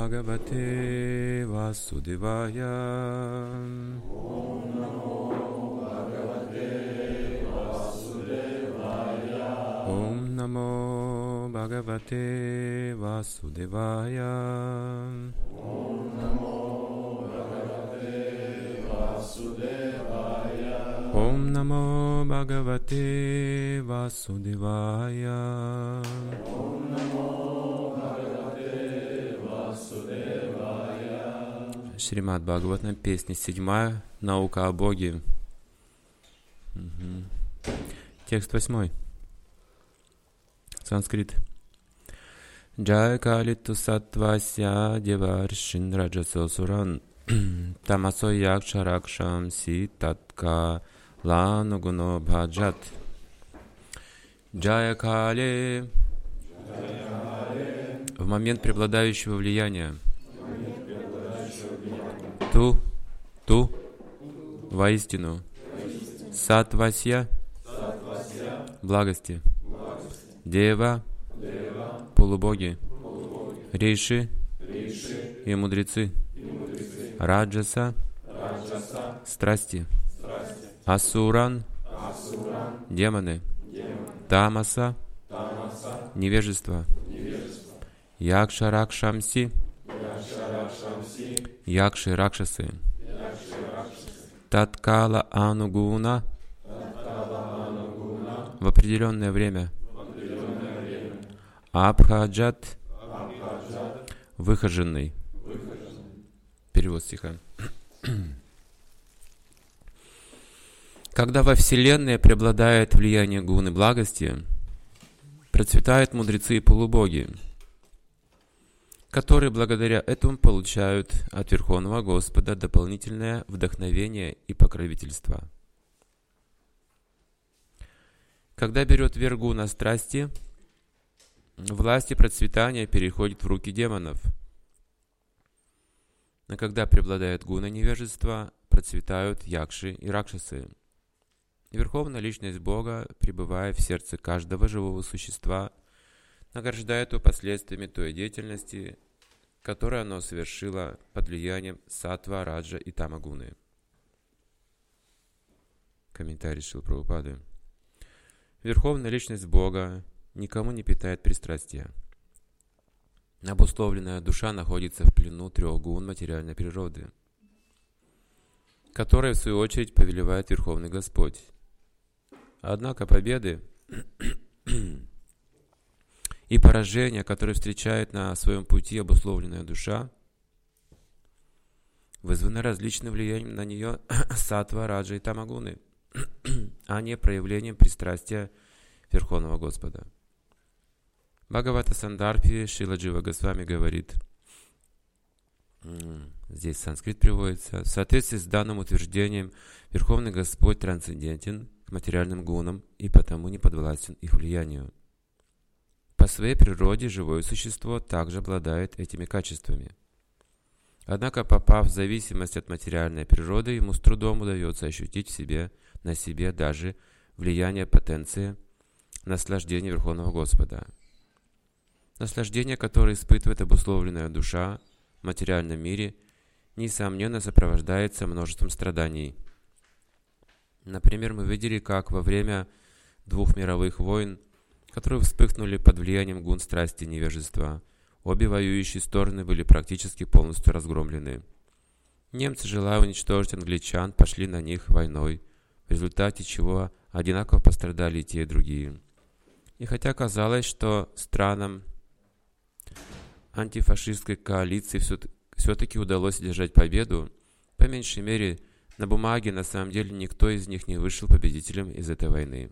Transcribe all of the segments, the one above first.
Bhagavate Vasudevaya. Om Namo Bhagavate Vasudevaya. Om Namo Bhagavate Vasudevaya. Om Namo Bhagavate Vasudevaya. Om Namo Bhagavate Vasudevaya. Шримад Бхагаватам, песня 7, наука о Боге. Текст 8. Санскрит. Джай калиту саттвася деваршин раджасо суран тамасо якша ракшам си татка лану гуно бхаджат. Джая кали в момент преобладающего влияния. Ту воистину. Саттвасья благости. Дева полубоги. Риши и мудрецы. Раджаса страсти. Асуран демоны. Тамаса невежество. Якша ракшамси якши ракшасы. Таткала анугуна в определенное время. Абхаджат выхоженный. Перевод стиха. Когда во Вселенной преобладает влияние гуны благости, процветают мудрецы и полубоги, которые благодаря этому получают от Верховного Господа дополнительное вдохновение и покровительство. Когда берет верх гуна страсти, власть и процветание переходит в руки демонов. А когда преобладает гуна невежества, процветают якши и ракшасы. Верховная Личность Бога, пребывая в сердце каждого живого существа, награждает его последствиями той деятельности, которую оно совершило под влиянием саттва, раджа и тамагуны. Комментарий Шрилы Прабхупады. Верховная Личность Бога никому не питает пристрастия. Обусловленная душа находится в плену 3 гун материальной природы, которые, в свою очередь, повелевает Верховный Господь. Однако победы и поражения, которые встречает на своем пути обусловленная душа, вызваны различным влиянием на нее саттва, раджа и тамагуны, а не проявлением пристрастия Верховного Господа. Бхагавата Сандарбхи Шрила Джива Госвами говорит, здесь санскрит приводится, в соответствии с данным утверждением, Верховный Господь трансцендентен к материальным гунам и потому не подвластен их влиянию. По своей природе живое существо также обладает этими качествами. Однако, попав в зависимость от материальной природы, ему с трудом удается ощутить на себе даже влияние потенции наслаждения Верховного Господа. Наслаждение, которое испытывает обусловленная душа в материальном мире, несомненно сопровождается множеством страданий. Например, мы видели, как во время 2 мировых войн, которые вспыхнули под влиянием гун страсти и невежества, обе воюющие стороны были практически полностью разгромлены. Немцы, желая уничтожить англичан, пошли на них войной, в результате чего одинаково пострадали и те, и другие. И хотя казалось, что странам антифашистской коалиции все-таки удалось одержать победу, по меньшей мере, на бумаге на самом деле никто из них не вышел победителем из этой войны.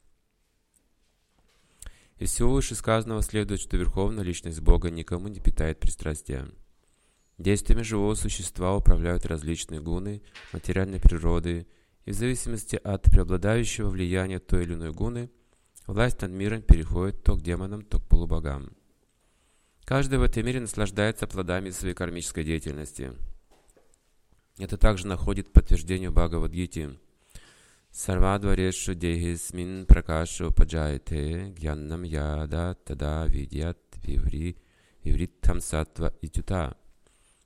Из всего вышесказанного следует, что Верховная Личность Бога никому не питает пристрастия. Действиями живого существа управляют различные гуны материальной природы, и в зависимости от преобладающего влияния той или иной гуны, власть над миром переходит то к демонам, то к полубогам. Каждый в этом мире наслаждается плодами своей кармической деятельности. Это также находит подтверждение в Бхагавад-гите. Сарвадварешу дехисмин пракашу паджайте гьяннам яда тада видят вивритхам саттва итюта.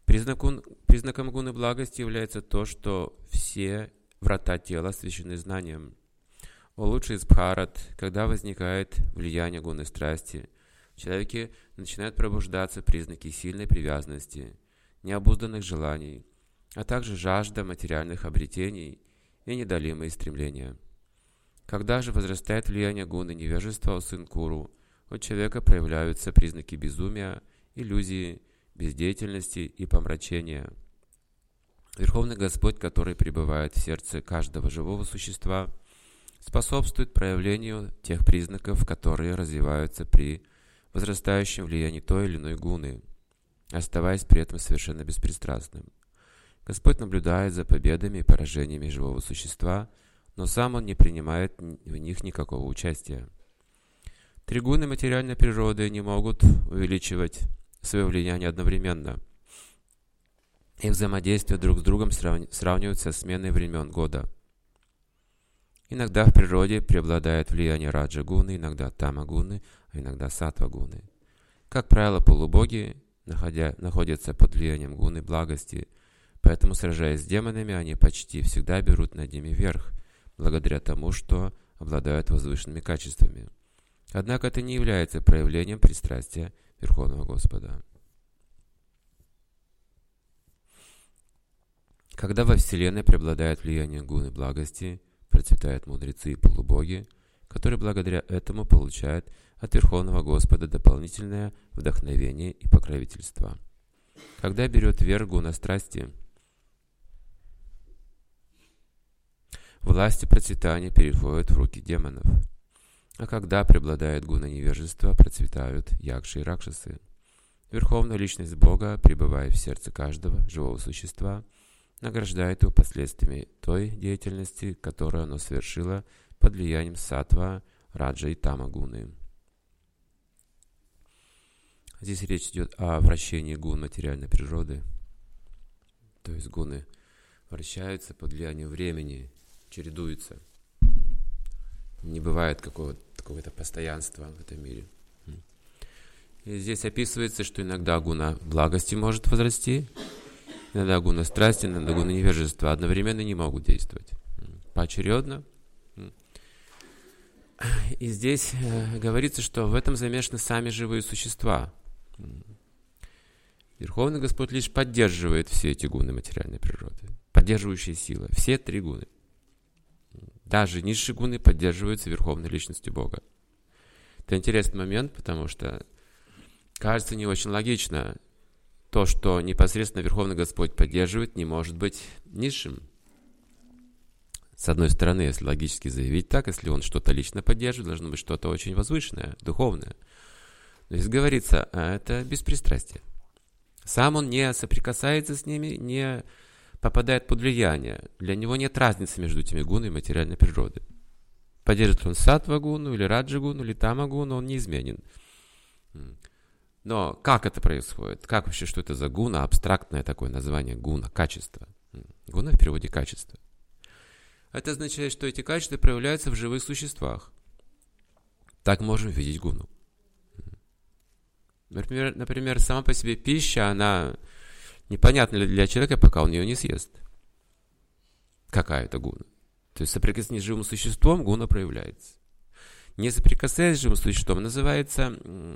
Признаком гуны благости является то, что все врата тела освящены знанием. О лучший из бхарат, когда возникает влияние гуны страсти, в человеке начинают пробуждаться признаки сильной привязанности, необузданных желаний, а также жажда материальных обретений и недолимые стремления. Когда же возрастает влияние гуны невежества о сын Куру, у человека проявляются признаки безумия, иллюзии, бездеятельности и помрачения. Верховный Господь, который пребывает в сердце каждого живого существа, способствует проявлению тех признаков, которые развиваются при возрастающем влиянии той или иной гуны, оставаясь при этом совершенно беспристрастным. Господь наблюдает за победами и поражениями живого существа, но сам Он не принимает в них никакого участия. Три гуны материальной природы не могут увеличивать свое влияние одновременно. Их взаимодействие друг с другом сравниваются с сменой времен года. Иногда в природе преобладает влияние раджа-гуны, иногда тама-гуны, а иногда саттва-гуны. Как правило, полубоги находятся под влиянием гуны благости, поэтому, сражаясь с демонами, они почти всегда берут над ними верх, благодаря тому, что обладают возвышенными качествами. Однако это не является проявлением пристрастия Верховного Господа. Когда во Вселенной преобладает влияние гуны благости, процветают мудрецы и полубоги, которые благодаря этому получают от Верховного Господа дополнительное вдохновение и покровительство. Когда берет верх гуна страсти, власть и процветание переходят в руки демонов. А когда преобладает гуна невежества, процветают якши и ракшасы. Верховная личность Бога, пребывая в сердце каждого живого существа, награждает его последствиями той деятельности, которую оно совершило под влиянием саттва, раджа и тама гуны. Здесь речь идет о вращении гун материальной природы. То есть гуны вращаются под влиянием времени, чередуются. Не бывает какого-то постоянства в этом мире. И здесь описывается, что иногда гуна благости может возрасти, иногда гуна страсти, иногда гуна невежества одновременно не могут действовать. Поочередно. И здесь говорится, что в этом замешаны сами живые существа. Верховный Господь лишь поддерживает все эти гуны материальной природы. Поддерживающие силы. Все три гуны. Даже низшие гуны поддерживаются Верховной Личностью Бога. Это интересный момент, потому что кажется не очень логично. То, что непосредственно Верховный Господь поддерживает, не может быть низшим. С одной стороны, если логически заявить так, если Он что-то лично поддерживает, должно быть что-то очень возвышенное, духовное. Но здесь говорится, это беспристрастие. Сам Он не соприкасается с ними, не попадает под влияние. Для него нет разницы между этими гунами материальной природы. Поддержит он саттва-гуну, или раджа-гуну, или тама-гуну, он неизменен. Но как это происходит? Как вообще, что это за гуна? Абстрактное такое название гуна, качество. Гуна в переводе качество. Это означает, что эти качества проявляются в живых существах. Так можем видеть гуну. Например, сама по себе пища, она непонятна для человека, пока он ее не съест. Какая это гуна? То есть соприкасаясь с живым существом, гуна проявляется. Не соприкасаясь с живым существом, называется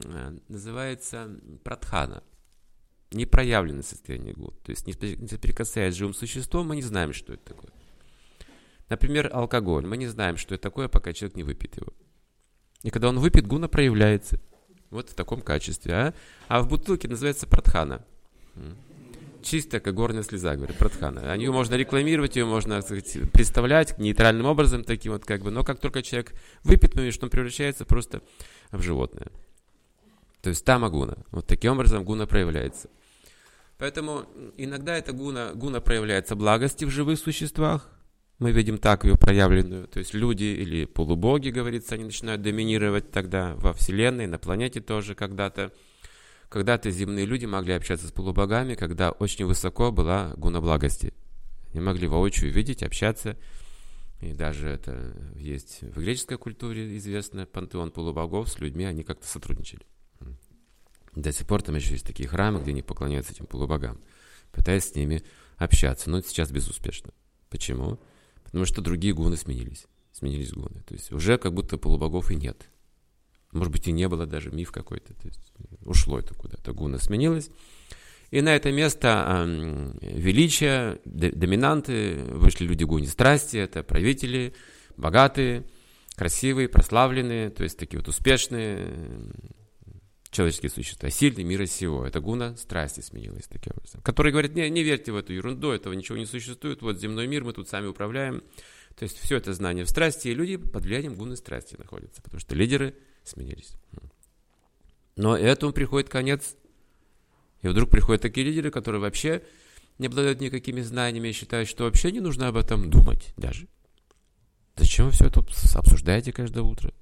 прадхана. Непроявленное состояние гун. То есть не соприкасаясь с живым существом, мы не знаем, что это такое. Например, алкоголь. Мы не знаем, что это такое, пока человек не выпьет его. И когда он выпьет, гуна проявляется. Вот в таком качестве. А в бутылке называется прадхана. Чистая, как горная слеза, говорят, прадхана. Ее можно рекламировать, ее можно, так сказать, представлять нейтральным образом, таким вот как бы. Но как только человек выпьет, мы видим, что он превращается просто в животное. То есть тама-гуна. Вот таким образом гуна проявляется. Поэтому иногда эта гуна проявляется благости в живых существах. Мы видим так ее проявленную. То есть люди или полубоги, говорится, они начинают доминировать тогда во Вселенной, на планете тоже когда-то. Когда-то земные люди могли общаться с полубогами, когда очень высоко была гуна благости. Они могли воочию видеть, общаться. И даже это есть в греческой культуре известно, пантеон полубогов с людьми, они как-то сотрудничали. До сих пор там еще есть такие храмы, где они поклоняются этим полубогам. пытаясь с ними общаться. Но сейчас безуспешно. Почему? Потому что другие гуны сменились. Сменились гуны. То есть уже как будто полубогов и нет. Может быть, и не было даже, миф какой-то. То есть ушло это куда-то. Гуна сменилась. И на это место величия, доминанты, вышли люди гуни страсти. Это правители, богатые, красивые, прославленные, то есть такие вот успешные человеческие существа, сильные мира сего. Это гуна страсти сменилась таким образом. Которые говорят, не верьте в эту ерунду, этого ничего не существует, вот земной мир, мы тут сами управляем. То есть все это знание в страсти, и люди под влиянием гуны страсти находятся, потому что лидеры сменились. Но этому приходит конец. И вдруг приходят такие лидеры, которые вообще не обладают никакими знаниями и считают, что вообще не нужно об этом думать даже. Зачем вы все это обсуждаете каждое утро?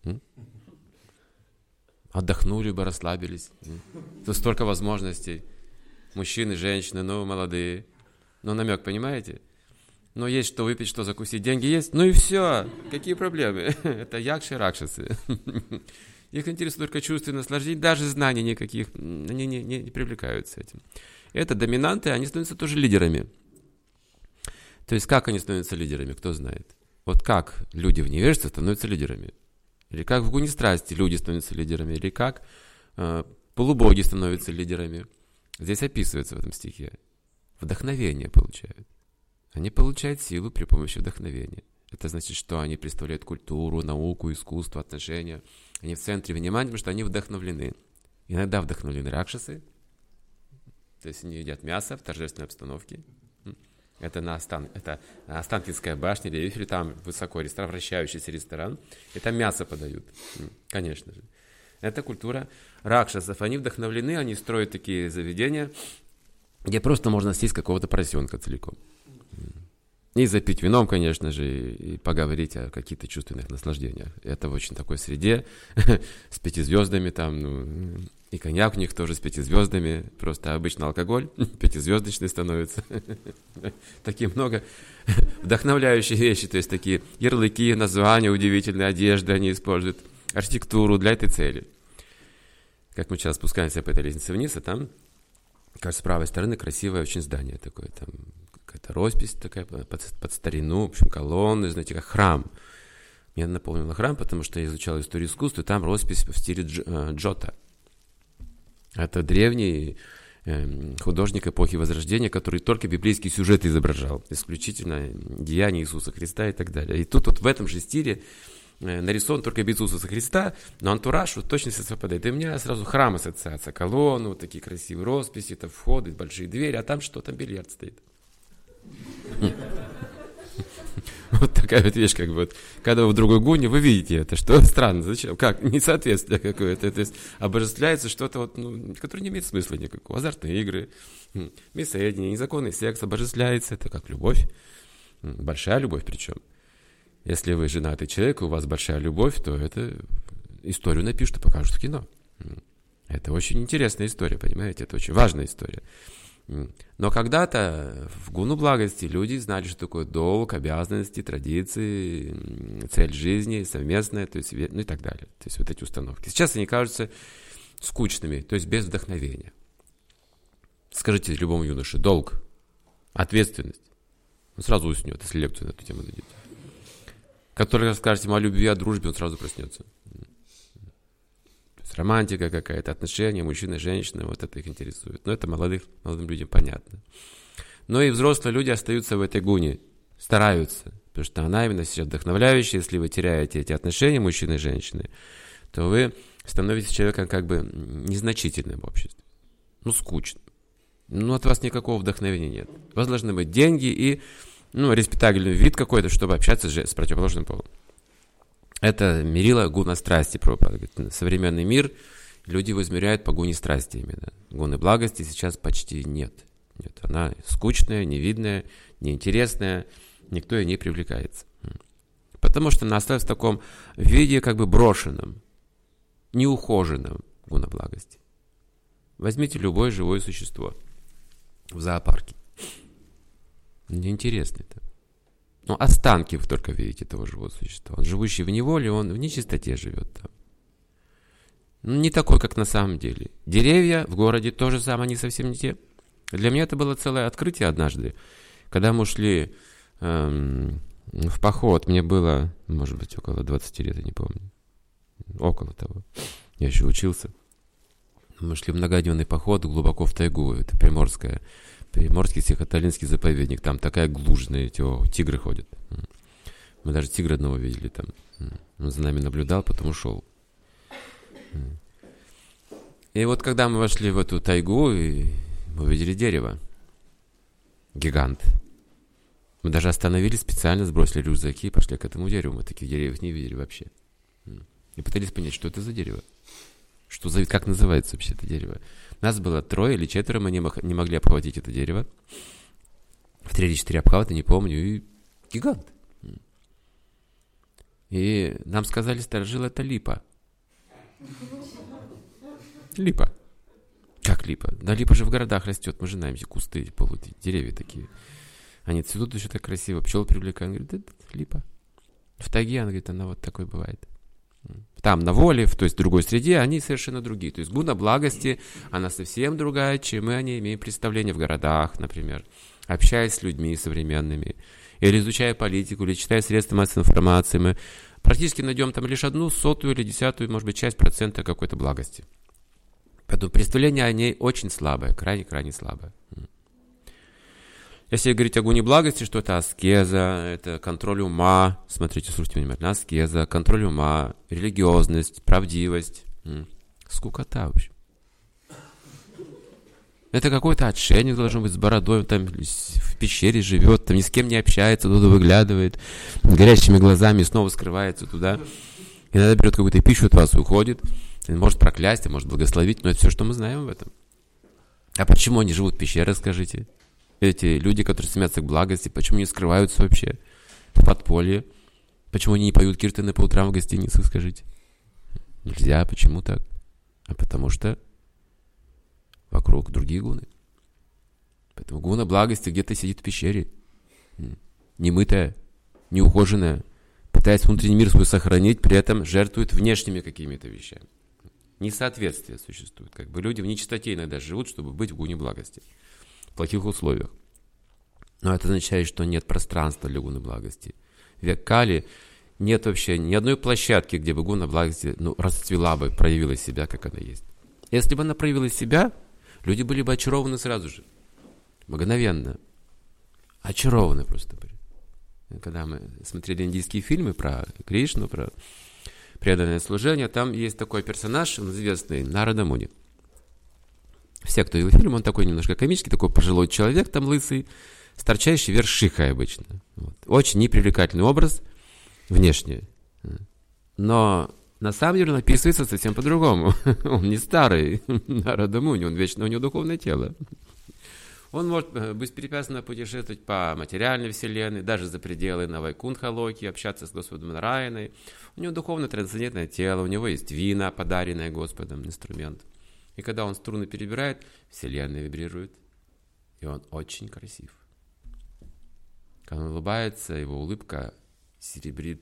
Отдохнули бы, расслабились. Тут столько возможностей. Мужчины, женщины, молодые. Намек, понимаете? Но есть что выпить, что закусить. Деньги есть? И все. Какие проблемы? Это якши и ракшасы. Их интересует только чувственное наслаждение. Даже знаний никаких. Они не привлекаются этим. Это доминанты, они становятся тоже лидерами. То есть как они становятся лидерами, кто знает? Вот как люди в невежестве становятся лидерами? Или как в гуне страсти люди становятся лидерами? Или как полубоги становятся лидерами? Здесь описывается в этом стихе. Вдохновение получают. Они получают силу при помощи вдохновения. Это значит, что они представляют культуру, науку, искусство, отношения. Они в центре внимания, потому что они вдохновлены. Иногда вдохновлены ракшасы. То есть они едят мясо в торжественной обстановке. Это это Останкинская башня или Эйфель, там высоко ресторан, вращающийся ресторан. И там мясо подают, конечно же. Это культура ракшасов. Они вдохновлены, они строят такие заведения, где просто можно съесть какого-то поросенка целиком. И запить вином, конечно же, и поговорить о каких-то чувственных наслаждениях. Это в очень такой среде, с 5 звездами там, и коньяк у них тоже с 5 звездами, просто обычно алкоголь 5-звездочный становится. Такие много вдохновляющие вещи, то есть такие ярлыки, названия, удивительные одежды они используют, архитектуру для этой цели. Как мы сейчас спускаемся по этой лестнице вниз, а там, кажется, с правой стороны красивое очень здание такое, там какая-то роспись такая под старину, в общем, колонны, знаете, как храм. Мне напомнило храм, потому что я изучал историю искусства, и там роспись в стиле Джота. Это древний художник эпохи Возрождения, который только библейские сюжеты изображал, исключительно деяния Иисуса Христа и так далее. И тут вот в этом же стиле нарисован только без Иисуса Христа, но антураж вот точно совпадает. И у меня сразу храм ассоциация, колонны, вот такие красивые росписи, это входы, большие двери, а там что? Там бильярд стоит. Вот такая вот вещь, как бы, вот, когда вы в другой гуне, вы видите это, что странно, зачем, как, несоответствие какое-то, то есть обожествляется что-то, вот, которое не имеет смысла никакого, азартные игры, бессоединение, незаконный секс обожествляется, это как любовь, большая любовь причем. Если вы женатый человек, и у вас большая любовь, то это историю напишут и покажут в кино. Это очень интересная история, понимаете, это очень важная история. Но когда-то в гуну благости люди знали, что такое долг, обязанности, традиции, цель жизни, совместная, то есть, и так далее. То есть вот эти установки. Сейчас они кажутся скучными, то есть без вдохновения. Скажите любому юноше, долг, ответственность. Он сразу уснет, если лекцию на эту тему дадите. Который расскажете ему о любви, о дружбе, он сразу проснется. Романтика какая-то, отношения, мужчина, женщина, вот это их интересует. Но это молодым людям понятно. Но и взрослые люди остаются в этой гуне, стараются, потому что она именно сейчас вдохновляющая. Если вы теряете эти отношения, мужчины и женщины, то вы становитесь человеком как бы незначительным в обществе. Скучным. От вас никакого вдохновения нет. У вас должны быть деньги и респектабельный вид какой-то, чтобы общаться с противоположным полом. Это мерило гуна страсти. Современный мир люди его измеряют по гуне страсти именно. Гуны благости сейчас почти нет. Она скучная, невидная, неинтересная, никто ей не привлекается. Потому что она осталась в таком виде как бы брошенном, неухоженном гуна благости. Возьмите любое живое существо в зоопарке. Неинтересно это. Останки вы только видите этого живого существа. Он, живущий в неволе, он в нечистоте живет там. Не такой, как на самом деле. Деревья в городе тоже самое, они совсем не те. Для меня это было целое открытие однажды. Когда мы ушли в поход, мне было, может быть, около 20 лет, я не помню. Около того. Я еще учился. Мы шли в многодневный поход глубоко в тайгу. Это Приморский Сахалинский заповедник. Там такая глушная, эти тигры ходят. Мы даже тигра одного видели там. Он за нами наблюдал, потом ушел. И вот когда мы вошли в эту тайгу, и мы увидели дерево. Гигант. Мы даже остановились, специально сбросили рюкзаки и пошли к этому дереву. Мы таких деревьев не видели вообще. И пытались понять, что это за дерево. Как называется вообще это дерево. Нас было 3 или 4, мы не могли обхватить это дерево. В 3 или 4 обхвата, не помню. И гигант. И нам сказали, старожил, это липа. Липа. Как липа? Да липа же в городах растет. Мы же знаем эти кусты, эти деревья такие. Они цветут еще так красиво. Пчел привлекают. Он говорит, это липа. В тайге, она говорит, она вот такой бывает. Там, на воле, то есть в другой среде, они совершенно другие. То есть гуна благости, она совсем другая, чем мы о ней имеем представление в городах, например. Общаясь с людьми современными. Или изучая политику, или читая средства массовой информации, мы практически найдем там лишь 1/100 или 10, может быть, часть процента какой-то благости. Поэтому представление о ней очень слабое, крайне-крайне слабое. Если говорить о гуне благости, что это аскеза, это контроль ума, смотрите, слушайте внимательно, аскеза, контроль ума, религиозность, правдивость, скукота вообще. Это какой-то отшельник должен быть с бородой, он там в пещере живет, там ни с кем не общается, туда выглядывает, горящими глазами снова скрывается туда. Иногда берет какую-то пищу от вас и уходит. Может проклясть, а может благословить, но это все, что мы знаем об этом. А почему они живут в пещерах, скажите? Эти люди, которые стремятся к благости, почему не скрываются вообще в подполье? Почему они не поют киртаны по утрам в гостиницах, скажите? Нельзя, почему так? А потому что вокруг другие гуны. Поэтому гуна благости где-то сидит в пещере, немытая, неухоженная, пытаясь внутренний мир свой сохранить, при этом жертвует внешними какими-то вещами. Несоответствие существует. Как бы люди в нечистоте иногда живут, чтобы быть в гуне благости. В плохих условиях. Но это означает, что нет пространства для гуны благости. В век Кали нет вообще ни одной площадки, где бы гуна благости расцвела бы, проявила себя, как она есть. Если бы она проявила себя, люди были бы очарованы сразу же. Мгновенно. Очарованы просто были. Когда мы смотрели индийские фильмы про Кришну, про преданное служение, там есть такой персонаж, он известный, Нарада Муни. Все, кто видел фильм, он такой немножко комический, такой пожилой человек, там лысый, с торчащей вверх шихой обычно. Вот. Очень непривлекательный образ внешне. Но на самом деле он описывается совсем по-другому. Он не старый Нарада Муни, он вечно, у него духовное тело. Он может беспрепятственно путешествовать по материальной вселенной, даже за пределы Навайкунтха-локи, общаться с Господом Нараяной. У него духовно-трансцендентное тело, у него есть вина, подаренное Господом, инструмент. И когда он струны перебирает, вселенная вибрирует. И он очень красив. Когда он улыбается, его улыбка серебрит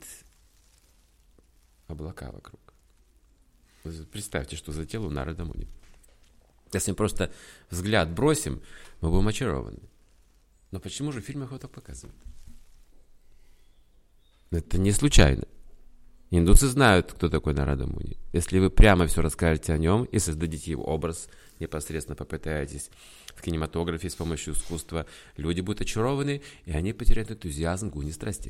облака вокруг. Представьте, что за тело у Нарада Муни. Если мы просто взгляд бросим, мы будем очарованы. Но почему же в фильмах его так показывают? Это не случайно. Индусы знают, кто такой Нарада Муни. Если вы прямо все расскажете о нем и создадите его образ, непосредственно попытаетесь в кинематографе с помощью искусства, люди будут очарованы, и они потеряют энтузиазм к гуне страсти.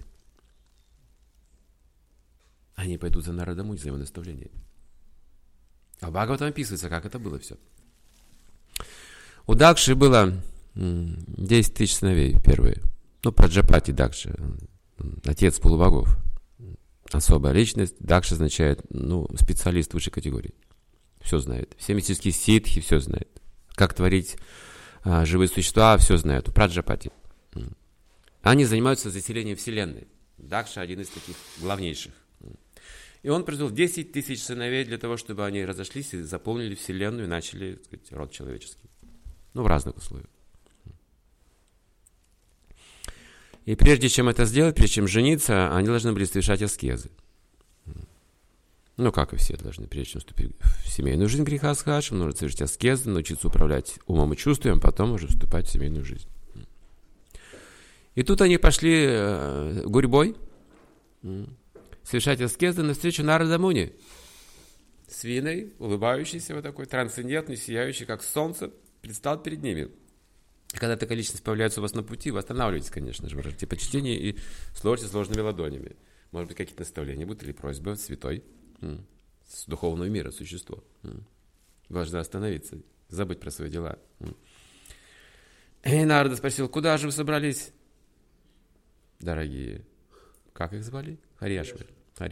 Они пойдут за Нарада Муни, за его наставление. А в Бхагаватам описывается, как это было все. У Дакши было 10 тысяч сыновей первые. Праджапати Дакши, отец полубогов. Особая личность. Дакши означает, специалист высшей категории. Все знает. Все мистические ситхи все знает. Как творить живые существа, все знают. У Праджапати. Они занимаются заселением вселенной. Дакша один из таких главнейших. И он произвел 10 тысяч сыновей для того, чтобы они разошлись и заполнили вселенную и начали, так сказать, род человеческий. В разных условиях. И прежде чем это сделать, прежде чем жениться, они должны были совершать аскезы. Ну, как и все должны, прежде чем вступить в семейную жизнь греха с хадшем, нужно совершить аскезы, научиться управлять умом и чувством, потом уже вступать в семейную жизнь. И тут они пошли гурьбой совершать аскезы навстречу Нарада Муни. С Виной, улыбающийся вот такой, трансцендентный, сияющий, как солнце, предстал перед ними. И когда такая личность появляется у вас на пути, вы останавливаетесь, конечно же, выражайте почтение и сложите сложными ладонями. Может быть, какие-то наставления будут или просьбы святой, с духовного мира, существо. Должна остановиться, забыть про свои дела. И Нарада спросил, куда же вы собрались, дорогие? Как их звали? Харьяшвы.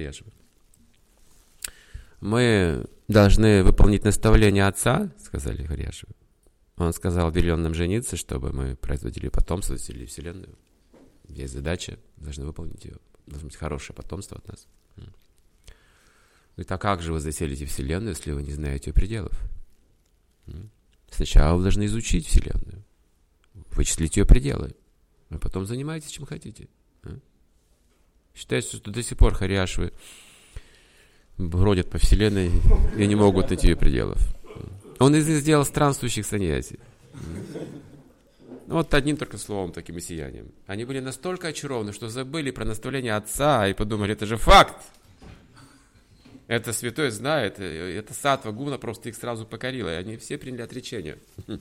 Мы должны выполнить наставление отца, сказали Харьяшвы. Он сказал, велел нам жениться, чтобы мы производили потомство, заселили вселенную. Есть задача, должны выполнить ее. Должно быть хорошее потомство от нас. Говорит, а как же вы заселите вселенную, если вы не знаете ее пределов? Сначала вы должны изучить вселенную, вычислить ее пределы, а потом занимайтесь чем хотите. Считается, что до сих пор Харьяшвы бродят по вселенной и не могут найти ее пределов. Он из них сделал странствующих саньяси. Вот одним только словом, таким и сиянием. Они были настолько очарованы, что забыли про наставление отца и подумали, это же факт. Это святой знает, это саттва гуна просто их сразу покорила, и они все приняли отречение.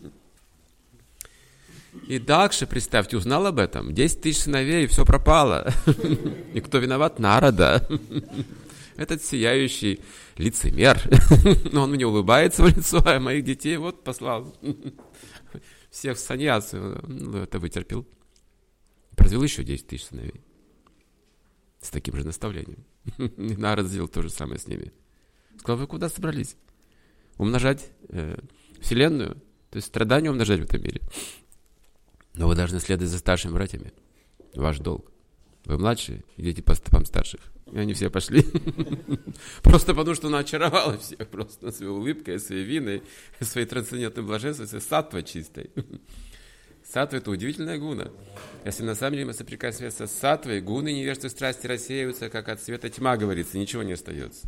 И Дакша, представьте, узнал об этом. 10 тысяч сыновей, и все пропало. И кто виноват? Нарада. Этот сияющий лицемер. Но он мне улыбается в лицо, а моих детей вот послал. Всех в саньясы. Ну, это вытерпел. Произвел еще 10 тысяч сыновей. С таким же наставлением. И Нарад сделал то же самое с ними. Сказал, вы куда собрались? Умножать вселенную? То есть страдания умножать в этом мире. Но вы должны следовать за старшими братьями. Ваш долг. Вы младшие, идите по стопам старших. И они все пошли. Просто потому, что она очаровала всех. Просто своей улыбкой, своей виной, своей трансцендентной блаженством, своей саттвой чистой. Саттва — это удивительная гуна. Если на самом деле мы соприкасаемся с саттвой, гуны невежества страсти рассеиваются, как от света тьма, говорится, ничего не остается.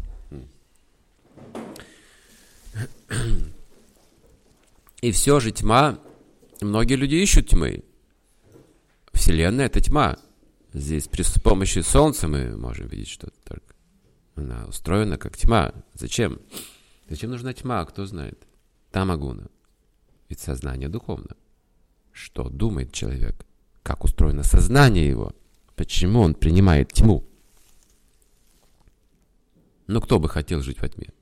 И все же тьма, многие люди ищут тьмы. Вселенная — это тьма. Здесь с помощью солнца мы можем видеть что-то только. Она устроена как тьма. Зачем? Зачем нужна тьма? Кто знает? Тамагуна. Ведь сознание духовно. Что думает человек? Как устроено сознание его? Почему он принимает тьму? Но кто бы хотел жить во тьме?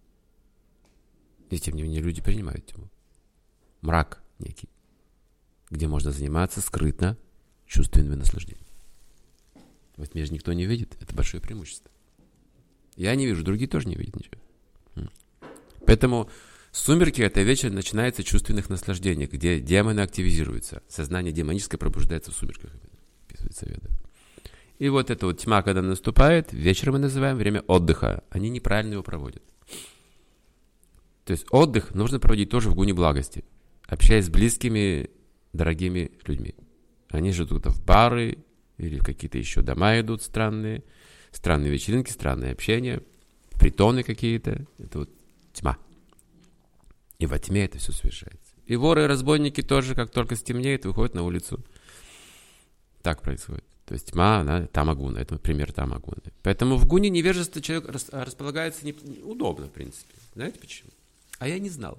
И тем не менее люди принимают тьму. Мрак некий, где можно заниматься скрытно чувственными наслаждениями. В тьме же никто не видит. Это большое преимущество. Я не вижу, другие тоже не видят ничего. Поэтому сумерки — это вечер начинается чувственных наслаждений, где демоны активизируются. Сознание демоническое пробуждается в сумерках. Описывается Веда. И вот эта вот тьма, когда наступает, вечером мы называем время отдыха. Они неправильно его проводят. То есть отдых нужно проводить тоже в гуне благости, общаясь с близкими, дорогими людьми. Они же идут в бары или в какие-то еще дома идут странные вечеринки, странное общение, притоны какие-то. Это вот тьма. И во тьме это все совершается. И воры и разбойники тоже, как только стемнеет, выходят на улицу. Так происходит. То есть тьма, она тамагуна. Это пример тамагуны. Поэтому в гуне невежество человек располагается удобно, в принципе. Знаете почему? А я не знал.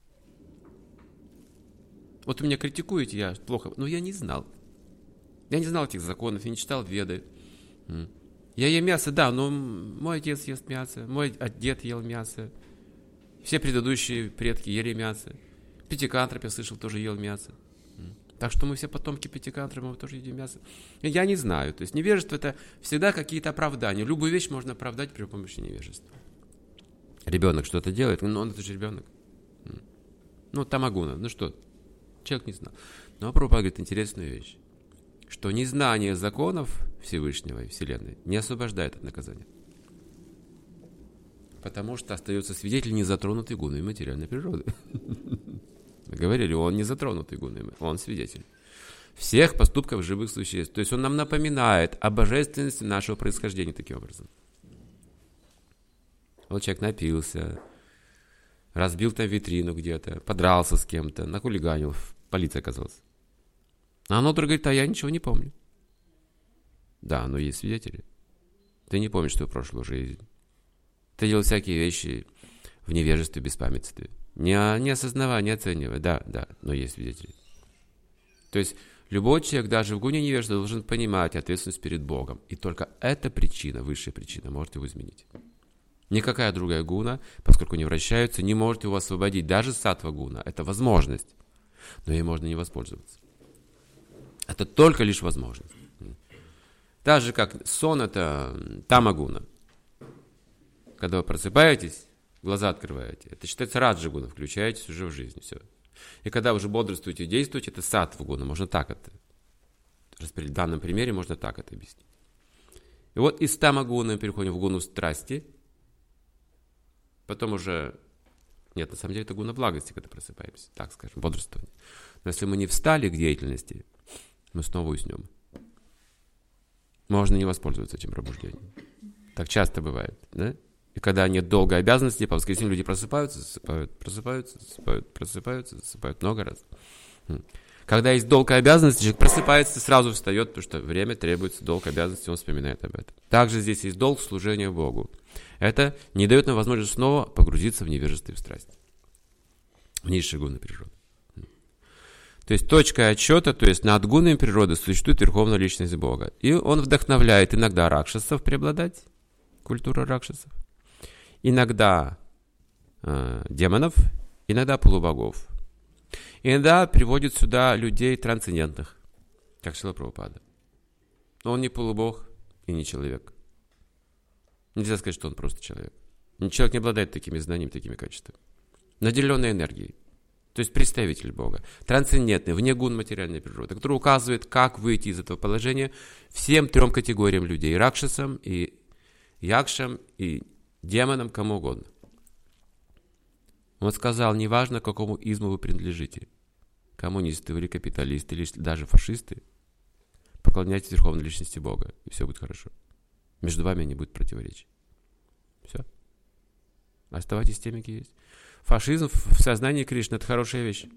Вот вы меня критикуете, я плохо... Но я не знал. Я не знал этих законов, я не читал Веды. Я ем мясо, да, но мой отец ест мясо, мой дед ел мясо. Все предыдущие предки ели мясо. Пятикантроп, я слышал, тоже ел мясо. Так что мы все потомки Пятикантропа, мы тоже едим мясо. Я не знаю. То есть невежество — это всегда какие-то оправдания. Любую вещь можно оправдать при помощи невежества. Ребенок что-то делает, ну он это же ребенок. Ну, тамагуна, ну что, человек не знал. Но Прабхупада говорит интересную вещь, что незнание законов Всевышнего и Вселенной не освобождает от наказания. Потому что остается свидетель, не затронутый гунами материальной природы. Мы говорили, он не затронутый гунами, он свидетель всех поступков живых существ. То есть он нам напоминает о божественности нашего происхождения таким образом. Вот человек напился, разбил там витрину где-то, подрался с кем-то, нахулиганил, полиция оказалась. А оно вдруг говорит: а я ничего не помню. Да, но есть свидетели. Ты не помнишь свою прошлую жизнь. Ты делал всякие вещи в невежестве, беспамятстве. Не осознавая, не оценивая. Да, но есть свидетели. То есть любой человек, даже в гуне невежества, должен понимать ответственность перед Богом. И только эта причина, высшая причина, может его изменить. Никакая другая гуна, поскольку не вращаются, не может его освободить. Даже саттва гуна. Это возможность. Но ей можно не воспользоваться. Это только лишь возможность. Так же, как сон, это тамагуна. Когда вы просыпаетесь, глаза открываете, это считается раджагуна, включаетесь уже в жизнь. Все. И когда вы уже бодрствуете и действуете, это саттва-гуна. Можно так это. В данном примере можно так это объяснить. И вот из тамагуны мы переходим в гуну страсти. Потом уже... Нет, на самом деле это гуна благости, когда просыпаемся. Так скажем, бодрствование. Но если мы не встали к деятельности, мы снова уснем. Можно не воспользоваться этим пробуждением. Так часто бывает, да? И когда нет долгой обязанности, по воскресеньям люди просыпаются, засыпают много раз. Когда есть долгая обязанность, человек просыпается, сразу встает, потому что время требуется, долг обязанности, он вспоминает об этом. Также здесь есть долг служения Богу. Это не дает нам возможность снова погрузиться в невежество и в страсть. В низшие гуны природы. То есть точкой отсчета, то есть над гунами природы существует верховная личность Бога. И он вдохновляет иногда ракшасов преобладать, культура ракшасов, иногда демонов, иногда полубогов. Иногда приводит сюда людей трансцендентных, как Шрила Прабхупада. Но он не полубог и не человек. Нельзя сказать, что он просто человек. Человек не обладает такими знаниями, такими качествами. Наделенный энергией. То есть представитель Бога. Трансцендентный, вне гун материальной природы, который указывает, как выйти из этого положения всем трем категориям людей. Ракшасам, и якшам, и демонам, кому угодно. Он сказал, неважно, к какому изму вы принадлежите. Коммунисты или капиталисты, или даже фашисты. Поклоняйтесь верховной личности Бога, и все будет хорошо. Между вами не будет противоречий. Все. Оставайтесь теми, какие есть. Фашизм в сознании Кришны – это хорошая вещь.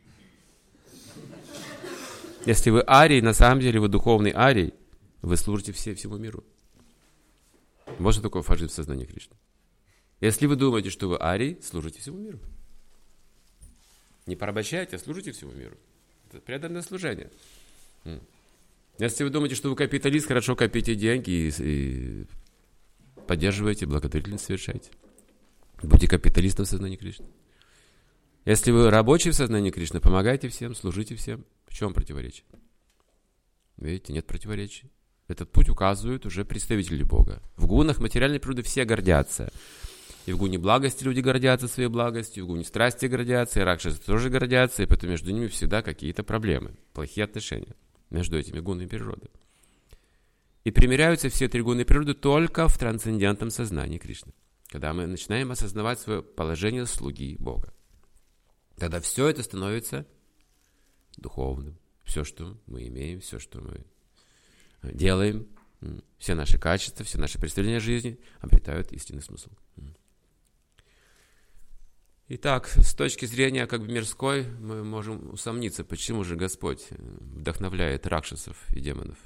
Если вы арий, на самом деле вы духовный арий, вы служите всему миру. Вот что такое фашизм в сознании Кришны. Если вы думаете, что вы арий, служите всему миру. Не порабощайте, а служите всему миру. Это преданное служение. Если вы думаете, что вы капиталист, хорошо копите деньги и поддерживаете, благотворительность совершайте. Будьте капиталистом в сознании Кришны. Если вы рабочий в сознании Кришны, помогайте всем, служите всем. В чем противоречие? Видите, нет противоречий. Этот путь указывают уже представители Бога. В гунах материальной природы все гордятся. И в гуне благости люди гордятся своей благостью, в гуне страсти гордятся, и ракшасы тоже гордятся, и поэтому между ними всегда какие-то проблемы, плохие отношения между этими гунами природы. И примиряются все три гуны природы только в трансцендентном сознании Кришны. Когда мы начинаем осознавать свое положение слуги Бога. Тогда все это становится духовным. Все, что мы имеем, все, что мы делаем, все наши качества, все наши представления о жизни обретают истинный смысл. Итак, с точки зрения как бы мирской, мы можем усомниться, почему же Господь вдохновляет ракшасов и демонов.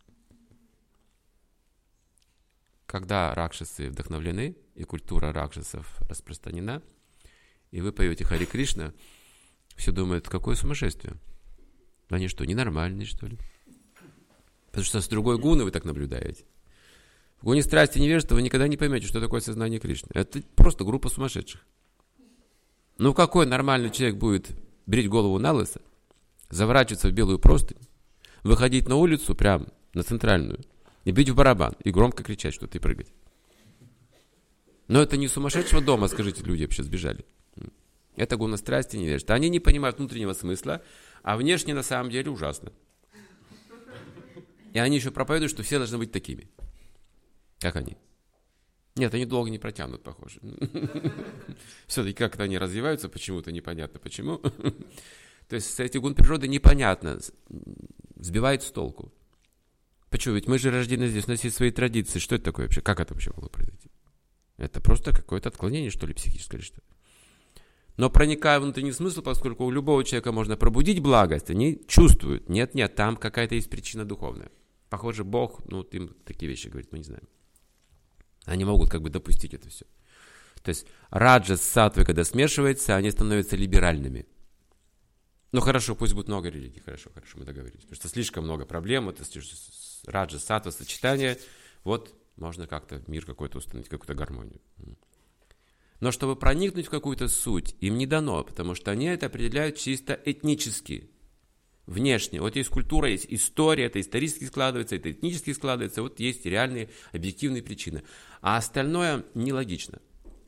Когда ракшасы вдохновлены, и культура ракшасов распространена, и вы поете Хари Кришна, все думают, какое сумасшествие. Они что, ненормальные, что ли? Потому что с другой гуны вы так наблюдаете. В гуне страсти и невежества вы никогда не поймете, что такое сознание Кришны. Это просто группа сумасшедших. Ну, какой нормальный человек будет брить голову на лысо, заворачиваться в белую простынь, выходить на улицу, прям на центральную, и бить в барабан, и громко кричать что-то и прыгать? Но это не сумасшедшего дома, скажите, люди вообще сбежали. Это гуна страсти и невежества. Они не понимают внутреннего смысла, а внешне на самом деле ужасно. И они еще проповедуют, что все должны быть такими, как они. Нет, они долго не протянут, похоже. Все-таки как-то они развиваются, почему-то непонятно почему. То есть эти гун природы непонятно, сбивают с толку. Почему? Ведь мы же рождены здесь, у нас есть свои традиции. Что это такое вообще? Как это вообще могло произойти? Это просто какое-то отклонение, что ли, психическое или что. Но проникая в внутренний смысл, поскольку у любого человека можно пробудить благость, они чувствуют, нет, там какая-то есть причина духовная. Похоже, Бог, им такие вещи говорит, мы не знаем. Они могут как бы допустить это все. То есть раджас с саттвой, когда смешивается, они становятся либеральными. Ну хорошо, пусть будет много религий, хорошо, мы договорились. Потому что слишком много проблем, это раджас, саттва, сочетание, вот можно как-то мир какой-то установить, какую-то гармонию. Но чтобы проникнуть в какую-то суть, им не дано, потому что они это определяют чисто этнически, внешне. Вот есть культура, есть история, это исторически складывается, это этнически складывается, вот есть реальные объективные причины. А остальное нелогично.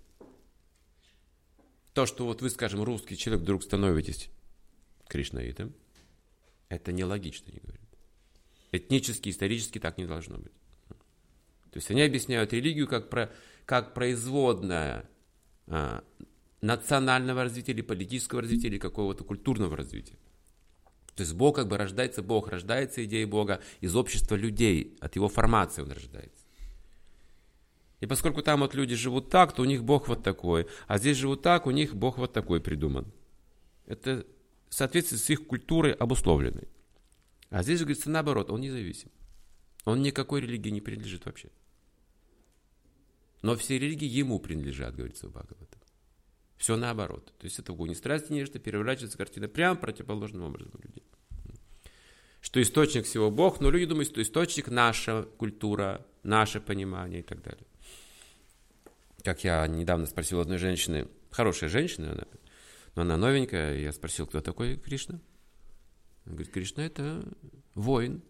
То, что вот вы, скажем, русский человек, вдруг становитесь кришнаитом, это нелогично, не говорят. Этнически, исторически так не должно быть. То есть они объясняют религию как производная национального развития или политического развития или какого-то культурного развития. То есть Бог рождается, идея Бога из общества людей, от его формации он рождается. И поскольку там вот люди живут так, то у них Бог вот такой, а здесь живут так, у них Бог вот такой придуман. Это в соответствии с их культурой обусловленной. А здесь же говорится наоборот, он независим. Он никакой религии не принадлежит вообще. Но все религии ему принадлежат, говорится в Бхагаватам. Все наоборот. То есть это в гуне страсти нечто переворачивается картина прямо противоположным образом у людей. Что источник всего Бог, но люди думают, что источник наша культура, наше понимание и так далее. Как я недавно спросил одной женщины, хорошая женщина, но она новенькая, я спросил, кто такой Кришна? Она говорит, Кришна это воин.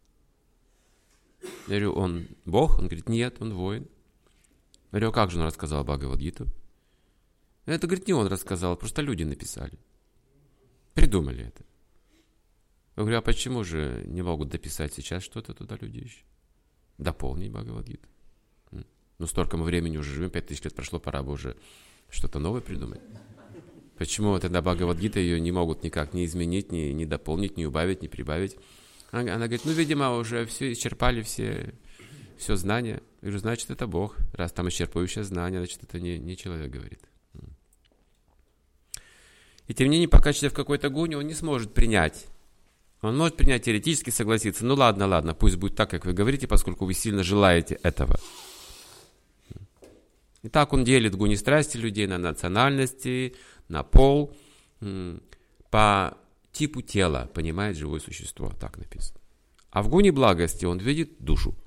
Я говорю, он Бог? Он говорит, нет, он воин. Я говорю, а как же он рассказал Бхагавад-гиту? Это, говорит, не он рассказал, просто люди написали. Придумали это. Я говорю, а почему же не могут дописать сейчас что-то туда люди еще? Дополнить Бхагавад-гиту. Ну, столько мы времени уже живем, 5000 лет прошло, пора бы уже что-то новое придумать. Почему тогда Бхагавад-гита ее не могут никак не изменить, не дополнить, не убавить, не прибавить? Она говорит, видимо, уже все исчерпали, все знания. Я говорю, значит, это Бог. Раз там исчерпывающее знание, значит, это не человек говорит. И тем не менее, пока человек в какой-то гуне, он не сможет принять. Он может принять теоретически, согласиться. Ну ладно, пусть будет так, как вы говорите, поскольку вы сильно желаете этого. И так он делит гуни страсти людей на национальности, на пол, по типу тела, понимает живое существо, так написано. А в гуне благости он видит душу.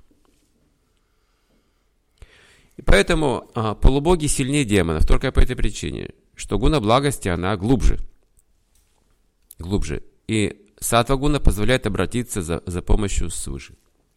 И поэтому полубоги сильнее демонов, только по этой причине, что гуна благости, она глубже. И саттва-гуна позволяет обратиться за помощью свыше.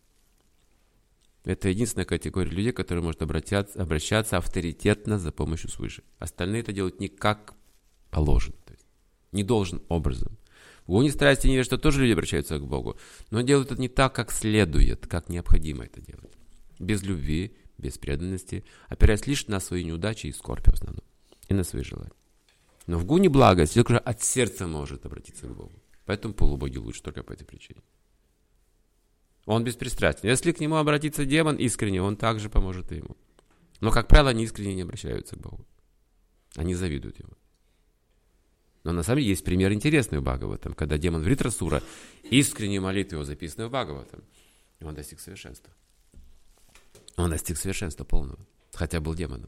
Это единственная категория людей, которые может обращаться авторитетно за помощью свыше. Остальные это делают не как положено, то есть не должным образом. В гуне страсти не верят, что тоже люди обращаются к Богу, но делают это не так, как следует, как необходимо это делать. Без любви, без преданности, опираясь лишь на свои неудачи и скорбь в основном, и на свои желания. Но в гуне благость человек уже от сердца может обратиться к Богу. Поэтому полубоги лучше только по этой причине. Он беспристрастен. Если к нему обратится демон искренне, он также поможет ему. Но, как правило, они искренне не обращаются к Богу. Они завидуют ему. Но на самом деле есть пример интересный в Бхагаватам, когда демон Вритрасура искренне молитвы его записаны в Бхагаватам, и он достиг совершенства. Он достиг совершенства полного, хотя был демоном.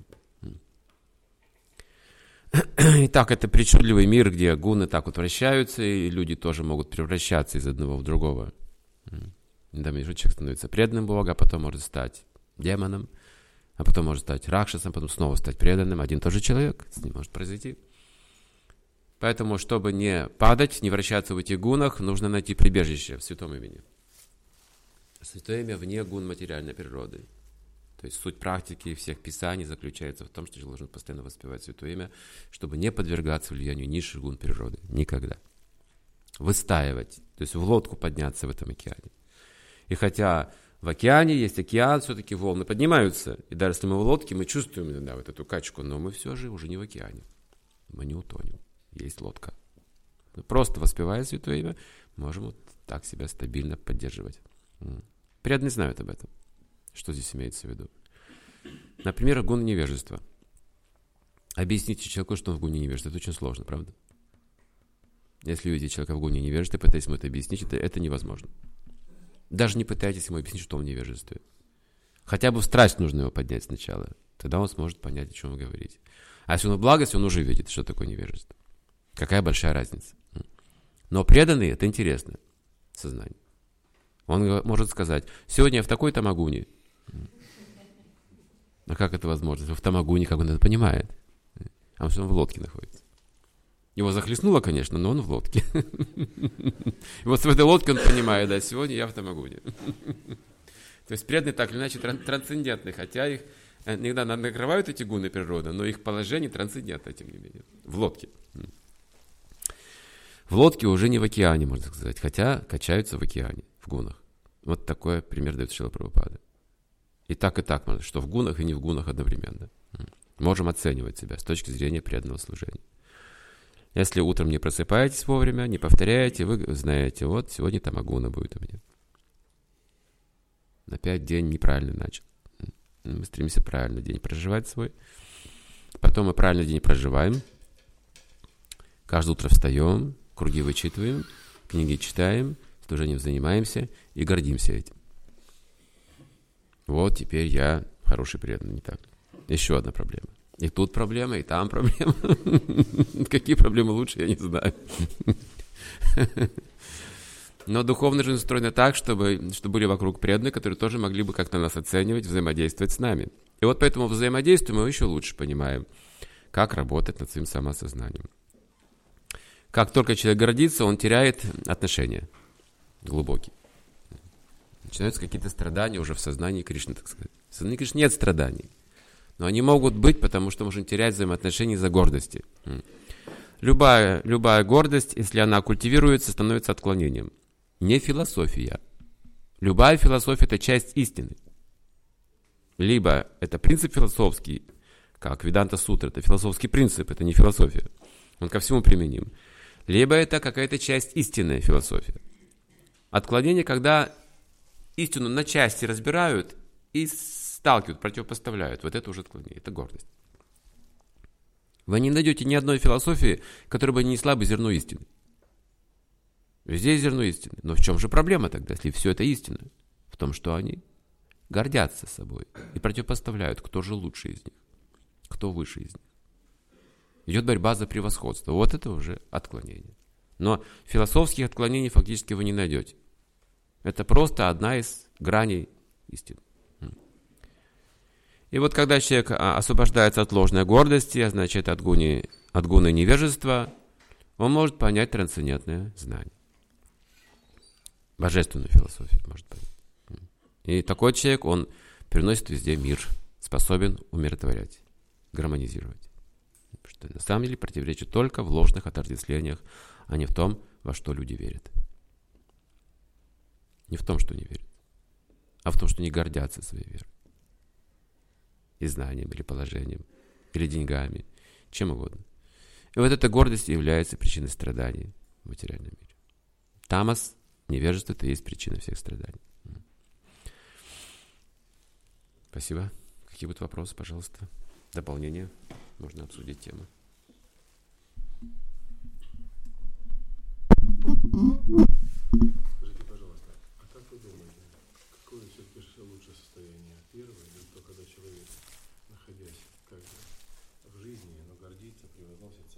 Итак, это причудливый мир, где гуны так вот вращаются, и люди тоже могут превращаться из одного в другого. Да, человек становится преданным Бога, а потом может стать демоном, а потом может стать ракшасом, потом снова стать преданным. Один и тот же человек, с ним может произойти. Поэтому, чтобы не падать, не вращаться в этих гунах, нужно найти прибежище в святом имени. Святое имя вне гун материальной природы. То есть суть практики всех писаний заключается в том, что человек должен постоянно воспевать святое имя, чтобы не подвергаться влиянию низших гун природы. Никогда. Выстаивать, то есть в лодку подняться в этом океане. И хотя в океане есть океан, все-таки волны поднимаются. И даже если мы в лодке, мы чувствуем иногда вот эту качку, но мы все же уже не в океане. Мы не утонем. Есть лодка. Но просто воспевая святое имя, можем вот так себя стабильно поддерживать. Преданные знают об этом. Что здесь имеется в виду? Например, гуна невежества. Объясните человеку, что он в гуне невежества. Это очень сложно, правда? Если видите человека в гуне невежества, пытаетесь ему это объяснить, это невозможно. Даже не пытайтесь ему объяснить, что он в невежестве. Хотя бы в страсть нужно его поднять сначала. Тогда он сможет понять, о чем вы говорите. А если он в благости, он уже видит, что такое невежество. Какая большая разница. Но преданный, это интересно, сознание. Он может сказать, сегодня я в такой тамагуне. А как это возможно? В тамагуне, как он это понимает? А он все равно в лодке находится. Его захлестнуло, конечно, но он в лодке. И вот в этой лодке он понимает, да, сегодня я в тамагуне. То есть преданные так или иначе трансцендентны, хотя их иногда накрывают эти гуны природы, но их положение трансцендентно, тем не менее. В лодке. В лодке уже не в океане, можно сказать, хотя качаются в океане, в гунах. Вот такой пример дает Шрила Прабхупада. И так, что в гунах и не в гунах одновременно. Можем оценивать себя с точки зрения преданного служения. Если утром не просыпаетесь вовремя, не повторяете, вы знаете, вот сегодня тамагуна будет у меня. Опять день неправильно начал. Мы стремимся правильно день проживать свой. Потом мы правильно день проживаем. Каждое утро встаем, круги вычитываем, книги читаем, служением занимаемся и гордимся этим. Вот теперь я хороший преданный, не так ли? Еще одна проблема. И тут проблема, и там проблема. Какие проблемы лучше, я не знаю. Но духовная жизнь устроена так, чтобы были вокруг преданные, которые тоже могли бы как-то нас оценивать, взаимодействовать с нами. И вот поэтому взаимодействуем, мы еще лучше понимаем, как работать над своим самосознанием. Как только человек гордится, он теряет отношения глубокие. Начинаются какие-то страдания уже в сознании Кришны, так сказать. В сознании Кришны нет страданий. Но они могут быть, потому что можно терять взаимоотношения из-за гордости. Любая гордость, если она культивируется, становится отклонением. Не философия. Любая философия – это часть истины. Либо это принцип философский, как Веданта Сутра, это философский принцип, это не философия. Он ко всему применим. Либо это какая-то часть истинная философия. Отклонение, когда истину на части разбирают и сталкивают, противопоставляют. Вот это уже отклонение, это гордость. Вы не найдете ни одной философии, которая бы не несла бы зерно истины. Везде есть зерно истины. Но в чем же проблема тогда, если все это истина? В том, что они гордятся собой и противопоставляют, кто же лучше из них, кто выше из них. Идет борьба за превосходство. Вот это уже отклонение. Но философских отклонений фактически вы не найдете. Это просто одна из граней истины. И вот когда человек освобождается от ложной гордости, а значит от гуны невежества, он может понять трансцендентное знание. Божественную философию может понять. И такой человек, он приносит везде мир, способен умиротворять, гармонизировать. Что на самом деле противоречит только в ложных отождествлениях, а не в том, во что люди верят. Не в том, что не верят, а в том, что не гордятся своей верой. И знанием, или положением, или деньгами, чем угодно. И вот эта гордость является причиной страданий в материальном мире. Тамас, невежество, это и есть причина всех страданий. Спасибо. Какие будут вопросы, пожалуйста? Дополнения? Можно обсудить тему. Скажите, пожалуйста, а как вы думаете, какое все-таки лучшее состояние? Первое, или то, когда человек, находясь как бы в жизни, но гордится, превозносится?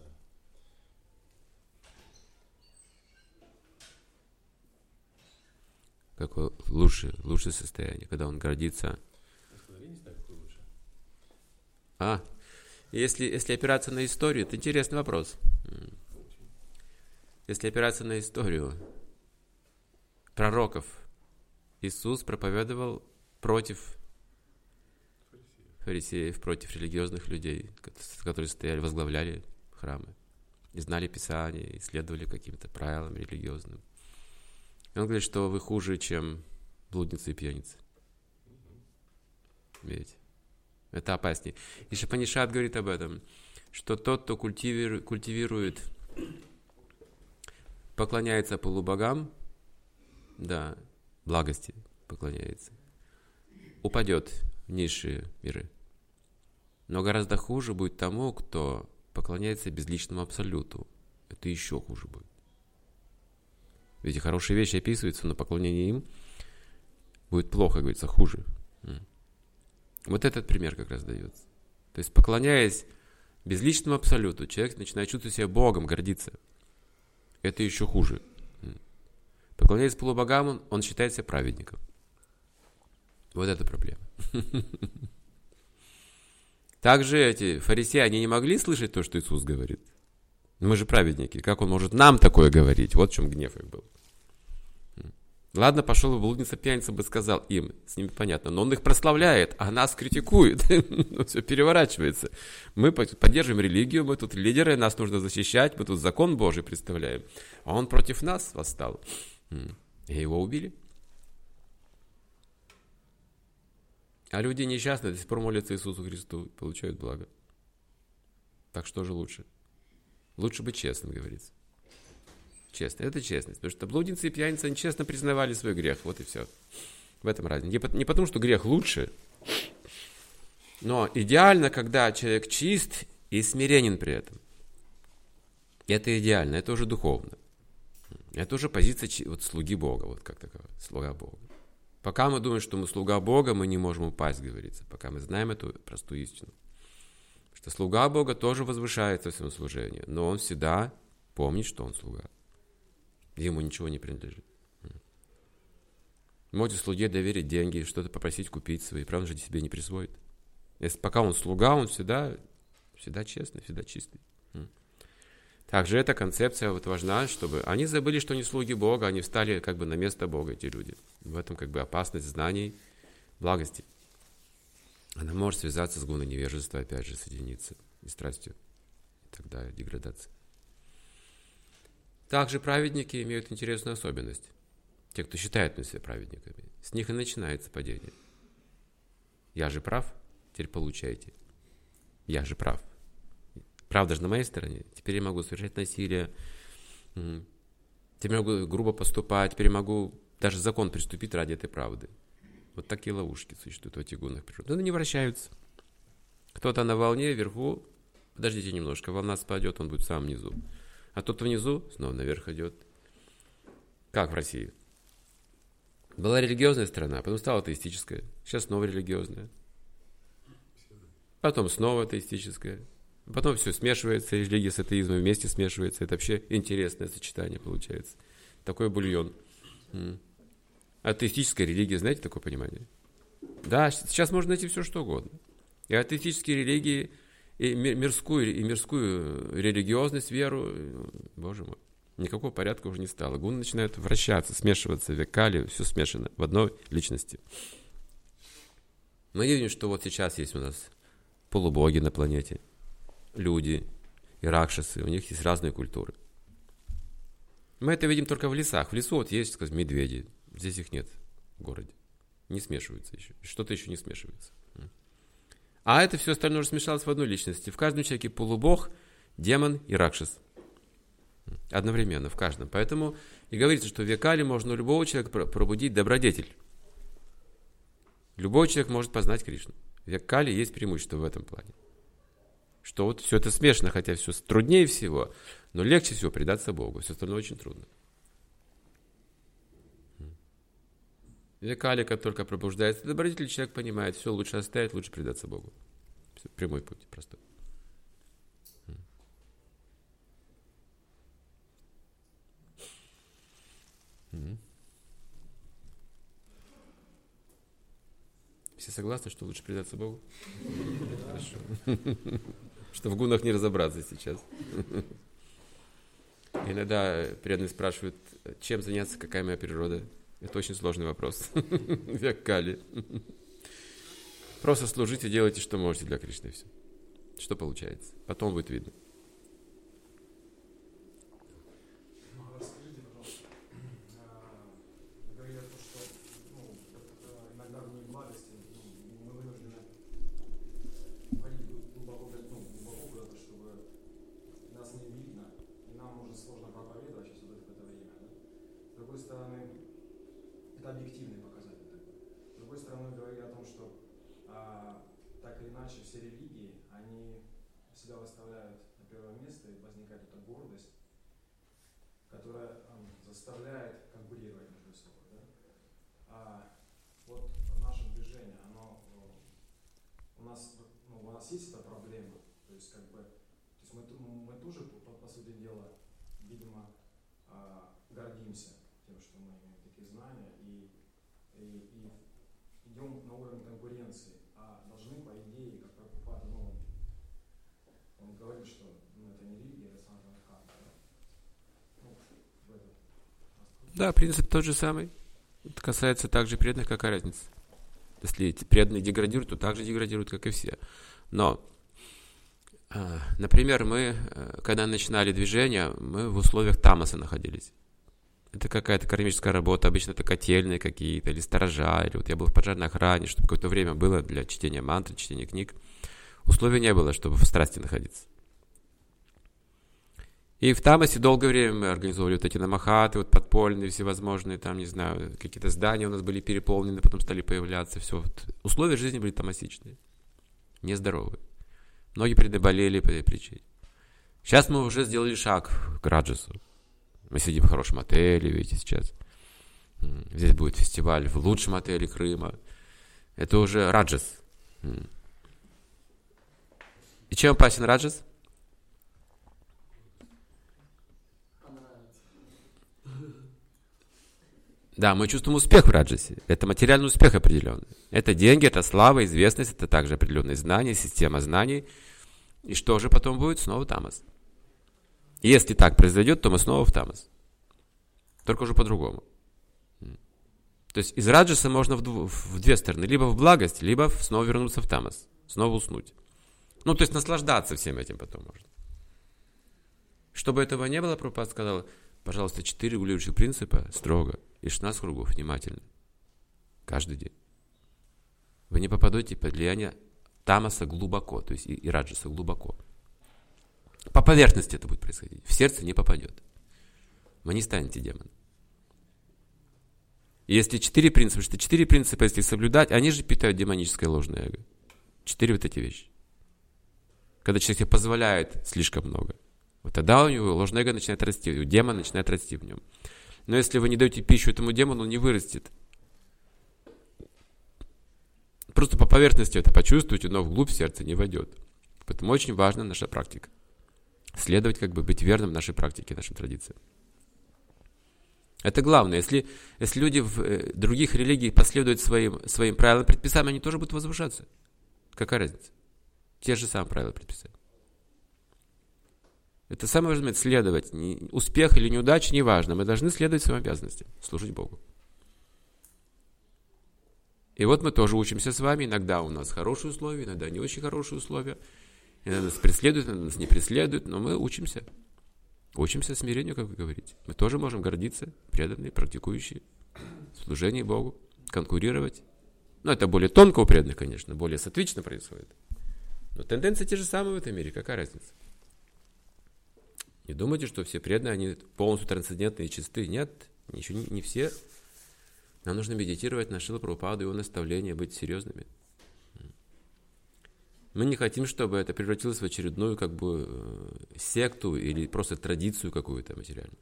Какое лучшее состояние, когда он гордится? Я не знаю, какое лучше. Если опираться на историю, это интересный вопрос. Если опираться на историю пророков, Иисус проповедовал против фарисеев, против религиозных людей, которые стояли, возглавляли храмы, и знали Писание, исследовали каким-то правилам религиозным. И он говорит, что вы хуже, чем блудницы и пьяницы. Видите? Это опаснее. И Шапанишат говорит об этом, что тот, кто культивирует, поклоняется полубогам, да, благости поклоняется, упадет в низшие миры, Но гораздо хуже будет тому, кто поклоняется безличному абсолюту. Это еще хуже будет. Ведь хорошие вещи описываются, но поклонение им будет плохо, говорится, хуже. Вот этот пример как раз дается. То есть, поклоняясь безличному абсолюту, человек начинает чувствовать себя Богом, гордиться. Это еще хуже. Поклоняясь полубогам, он считает себя праведником. Вот это проблема. Также эти фарисеи, они не могли слышать то, что Иисус говорит. Мы же праведники, как он может нам такое говорить? Вот в чем гнев их был. Ладно, пошел бы блудница, пьяница бы сказал им, с ними понятно, но он их прославляет, а нас критикует. Все переворачивается. Мы поддерживаем религию, мы тут лидеры, нас нужно защищать, мы тут закон Божий представляем. А он против нас восстал. И его убили. А люди несчастные до сих пор молятся Иисусу Христу и получают благо. Так что же лучше? Лучше быть честным, говорится. Честно. Это честность. Потому что блудницы и пьяницы, они честно признавали свой грех. Вот и все. В этом разница. Не потому, что грех лучше, но идеально, когда человек чист и смиренен при этом. Это идеально, это уже духовно. Это уже позиция вот, слуги Бога, вот как таковая, слуга Бога. Пока мы думаем, что мы слуга Бога, мы не можем упасть, говорится, пока мы знаем эту простую истину. Что слуга Бога тоже возвышается в своем служении, но он всегда помнит, что он слуга. Ему ничего не принадлежит. Можете слуге доверить деньги, что-то попросить купить свои, правда же себе не присвоит. Если пока он слуга, он всегда честный, всегда чистый. Также эта концепция вот важна, чтобы они забыли, что они слуги Бога, они встали как бы на место Бога, эти люди. В этом как бы опасность знаний, благости. Она может связаться с гуной невежества, опять же, соединиться и страстью, и тогда деградация. Также праведники имеют интересную особенность. Те, кто считает себя праведниками, с них и начинается падение. Я же прав, теперь получайте. Я же прав. Правда же на моей стороне. Теперь я могу совершать насилие. Теперь я могу грубо поступать. Теперь я могу даже закон приступить ради этой правды. Вот такие ловушки существуют в этих гунах природы. Но они вращаются. Кто-то на волне вверху. Подождите немножко, волна спадет, он будет в самом низу. А тот внизу снова наверх идет. Как в России? Была религиозная страна, потом стала атеистическая. Сейчас снова религиозная. Потом снова атеистическая. Потом все смешивается, религия с атеизмом вместе смешивается. Это вообще интересное сочетание получается. Такой бульон. Атеистическая религия, знаете такое понимание? Да, сейчас можно найти все, что угодно. И атеистические религии, и мирскую религиозность, веру, боже мой, никакого порядка уже не стало. Гуны начинают вращаться, смешиваться, векали, все смешано в одной личности. Мы видим, что вот сейчас есть у нас полубоги на планете. Люди и ракшасы, у них есть разные культуры. Мы это видим только в лесах. В лесу вот есть, скажем, медведи. Здесь их нет в городе. Не смешиваются еще. Что-то еще не смешивается. А это все остальное уже смешалось в одной личности. В каждом человеке полубог, демон и ракшас. Одновременно, в каждом. Поэтому и говорится, что в векале можно у любого человека пробудить добродетель. Любой человек может познать Кришну. В векале есть преимущество в этом плане. Что вот все это смешано, хотя все труднее всего, но легче всего предаться Богу. Все остальное очень трудно. Векали, как только пробуждается добродетель, человек понимает, все лучше оставить, лучше предаться Богу. Все, прямой путь, простой. Все согласны, что лучше предаться Богу? Хорошо. Что в гунах не разобраться сейчас. Иногда преданные спрашивают, чем заняться, какая моя природа. Это очень сложный вопрос. Векали. Просто служите, делайте, что можете для Кришны. Все. Что получается. Потом будет видно. так или иначе все религии, они себя выставляют на первое место, и возникает эта гордость, которая заставляет конкурировать между собой. Да? А вот наше движение, оно у нас есть эта проблема, то есть мы тоже, по сути дела, видимо, гордимся тем, что мы имеем такие знания, и идем на уровень конкуренции, а должны, по идее, как Прабхупада, он говорит, что это не религия, это санатана дхарма. Да, принцип тот же самый. Это касается также преданных, какая разница. Если преданные деградируют, то так же деградируют, как и все. Но, например, мы, когда начинали движение, мы в условиях тамаса находились. Это какая-то кармическая работа, обычно это котельные какие-то, или сторожа, или вот я был в пожарной охране, чтобы какое-то время было для чтения мантры, чтения книг. Условий не было, чтобы в страсти находиться. И в тамасе долгое время мы организовывали вот эти намахаты, вот подпольные, всевозможные, там, не знаю, какие-то здания у нас были переполнены, потом стали появляться, все. Вот. Условия жизни были тамасичные, нездоровые. Многие предоболели по этой причине. Сейчас мы уже сделали шаг к раджасу. Мы сидим в хорошем отеле, видите, сейчас. Здесь будет фестиваль в лучшем отеле Крыма. Это уже раджас. И чем опасен раджас? Да, мы чувствуем успех в раджасе. Это материальный успех определенный. Это деньги, это слава, известность, это также определенные знания, система знаний. И что же потом будет? Снова тамас. И если так произойдет, то мы снова в тамас. Только уже по-другому. То есть из раджаса можно в две стороны. Либо в благость, либо снова вернуться в тамас. Снова уснуть. То есть наслаждаться всем этим потом можно. Чтобы этого не было, Прабхупада сказал, пожалуйста, 4 регулирующих принципа строго и 16 кругов внимательно. Каждый день. Вы не попадете под влияние тамаса глубоко, то есть и раджаса глубоко. По поверхности это будет происходить. В сердце не попадет. Вы не станете демоном. Если 4 принципа, что 4 принципа, если соблюдать, они же питают демоническое ложное эго. 4 вот эти вещи. Когда человек себе позволяет слишком много, вот тогда у него ложное эго начинает расти, у демона начинает расти в нем. Но если вы не даете пищу этому демону, он не вырастет. Просто по поверхности это почувствуете, но вглубь сердца не войдет. Поэтому очень важна наша практика. Следовать, быть верным нашей практике, нашим традициям. Это главное. Если люди в других религиях последуют своим правилам, предписаниям, они тоже будут возвышаться. Какая разница? Те же самые правила предписания. Это самое важное, следовать. Успех или неудача, не важно. Мы должны следовать своим обязанностям, служить Богу. И вот мы тоже учимся с вами. Иногда у нас хорошие условия, иногда не очень хорошие условия. Иногда нас преследуют, иногда нас не преследуют, но мы учимся. Учимся смирению, как вы говорите. Мы тоже можем гордиться, преданные, практикующие, в служении Богу, конкурировать. Это более тонко у преданных, конечно, более сатвично происходит. Но тенденции те же самые в этом мире, какая разница? Не думайте, что все преданные, они полностью трансцендентные и чистые. Нет, ничего, не все. Нам нужно медитировать на Шрила Прабхупаду, его наставления, быть серьезными. Мы не хотим, чтобы это превратилось в очередную секту или просто традицию какую-то материальную.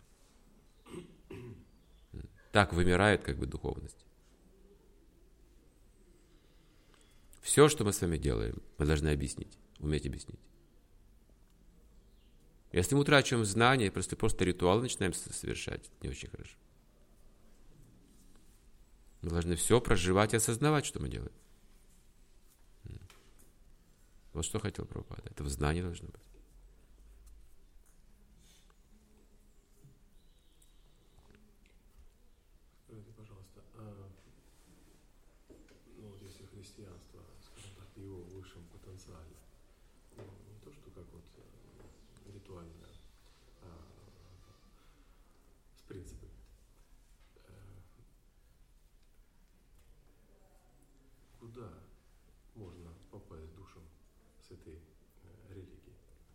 Так вымирает духовность. Все, что мы с вами делаем, мы должны объяснить, уметь объяснить. Если мы утрачиваем знания, просто ритуалы начинаем совершать, не очень хорошо. Мы должны все проживать и осознавать, что мы делаем. Вот что хотел Прабхупада. Это в знании должно быть. Скажите, пожалуйста, если христианство, скажем так, в его высшем потенциале, не то, что ритуально, с принципами, куда можно попасть душам с этой религии?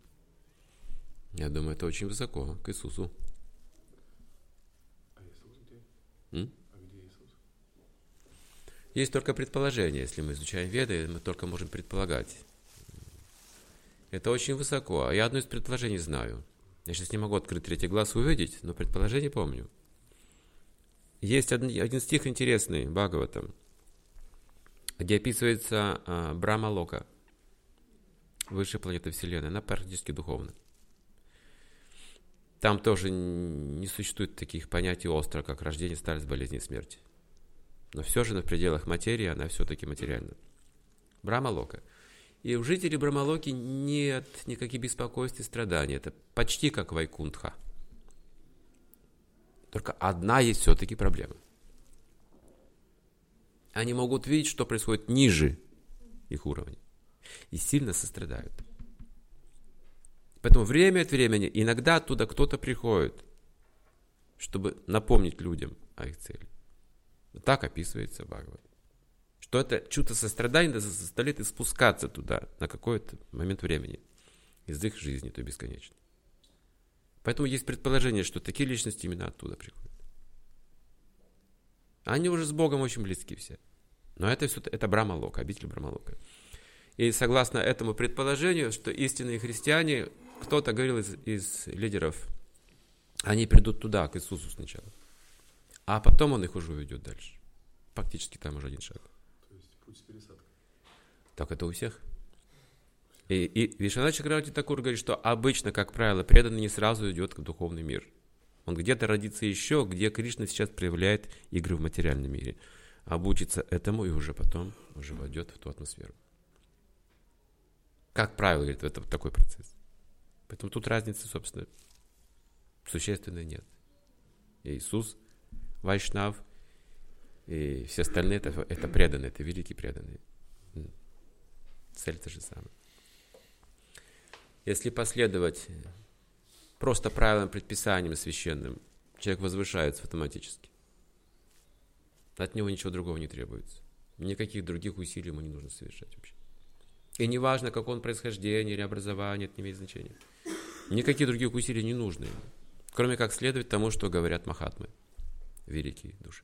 Я думаю, это очень высоко, к Иисусу. А Иисус где? А где Иисус? Есть только предположение. Если мы изучаем Веды, мы только можем предполагать. Это очень высоко. Я одно из предположений знаю. Я сейчас не могу открыть третий глаз и увидеть, но предположение помню. Есть один стих интересный, Бхагаватам, где описывается Брахма-лока, высшая планета Вселенной. Она практически духовна. Там тоже не существует таких понятий остро, как рождение, старость, болезнь и смерть. Но все же на пределах материи она все-таки материальна. Брахма-лока. И у жителей Брахма-локи нет никаких беспокойств и страданий. Это почти как Вайкунтха. Только одна есть все-таки проблема. Они могут видеть, что происходит ниже их уровня. И сильно сострадают. Поэтому время от времени иногда оттуда кто-то приходит, чтобы напомнить людям о их цели. Вот так описывается Бхагават. Что это чувство сострадания заставляет их спускаться туда на какой-то момент времени из их жизни, то бесконечно. Поэтому есть предположение, что такие личности именно оттуда приходят. Они уже с Богом очень близки все. Но это Брахма-лока, обитель Брахма-лока. И согласно этому предположению, что истинные христиане, кто-то говорил из лидеров, они придут туда, к Иисусу сначала. А потом Он их уже уведет дальше. Фактически там уже один шаг. То есть путь с пересадкой. Так это у всех. И Вишванат Чакраварти Такур говорит, что обычно, как правило, преданный не сразу идет в духовный мир. Он где-то родится еще, где Кришна сейчас проявляет игры в материальном мире. Обучится этому и уже потом уже войдет в ту атмосферу. Как правило, говорит, это такой процесс. Поэтому тут разницы, собственно, существенной нет. И Иисус, Вайшнав и все остальные, это преданные, это великие преданные. Цель та же самая. Если последовать просто правилам, предписаниям священным, человек возвышается автоматически. От него ничего другого не требуется. Никаких других усилий ему не нужно совершать вообще. И не важно, какое он происхождение или образование, это не имеет значения. Никаких других усилий не нужно ему. Кроме как следовать тому, что говорят махатмы, великие души.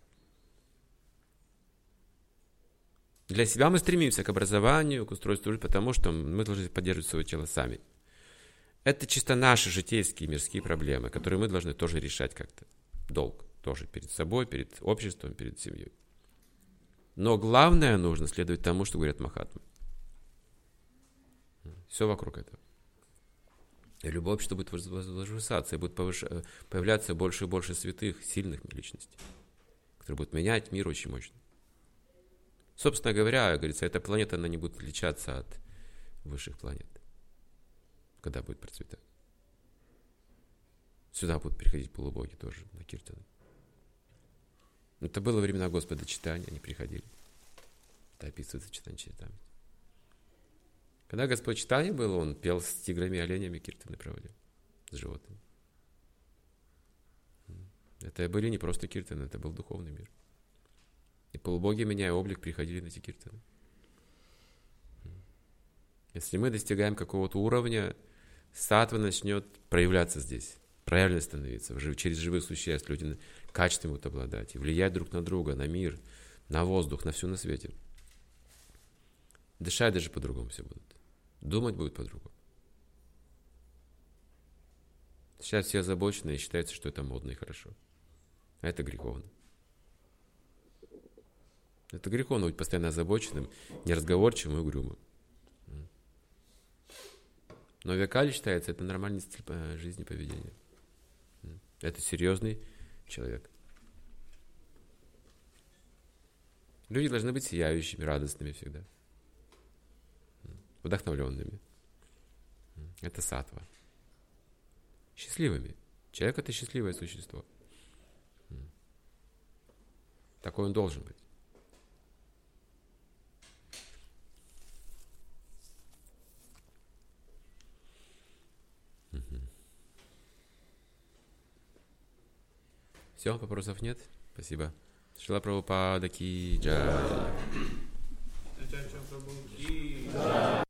Для себя мы стремимся к образованию, к устройству жизни, потому что мы должны поддерживать свое тело сами. Это чисто наши житейские, мирские проблемы, которые мы должны тоже решать как-то. Долг тоже перед собой, перед обществом, перед семьей. Но главное, нужно следовать тому, что говорят махатмы. Все вокруг этого. И любое общество будет возвышаться, и будет появляться больше и больше святых, сильных личностей, которые будут менять мир очень мощно. Собственно говоря, говорится, эта планета, она не будет отличаться от высших планет, когда будет процветать. Сюда будут приходить полубоги тоже на киртаны. Это было во времена Господа Чайтаньи, они приходили. Это описывается в Чайтанья-чаритамрите. Когда Господь Чайтанья был, он пел с тиграми и оленями, киртаны проводил, с животными. Это были не просто киртаны, это был духовный мир. И полубоги, меняя облик, приходили на эти киртаны. Если мы достигаем какого-то уровня, саттва начнет проявляться здесь, проявленно становиться. Через живых существ люди качественно будут обладать и влиять друг на друга, на мир, на воздух, на все на свете. Дышать даже по-другому все будут. Думать будут по-другому. Сейчас все озабочены и считается, что это модно и хорошо. А это греховно. Это греховно быть постоянно озабоченным, неразговорчивым и угрюмым. Но Виакали считается, это нормальный стиль жизни, поведения. Это серьезный человек. Люди должны быть сияющими, радостными всегда. Вдохновленными. Это саттва. Счастливыми. Человек — это счастливое существо. Такой он должен быть. Все, вопросов нет? Спасибо. Шрила Прабхупада ки джай.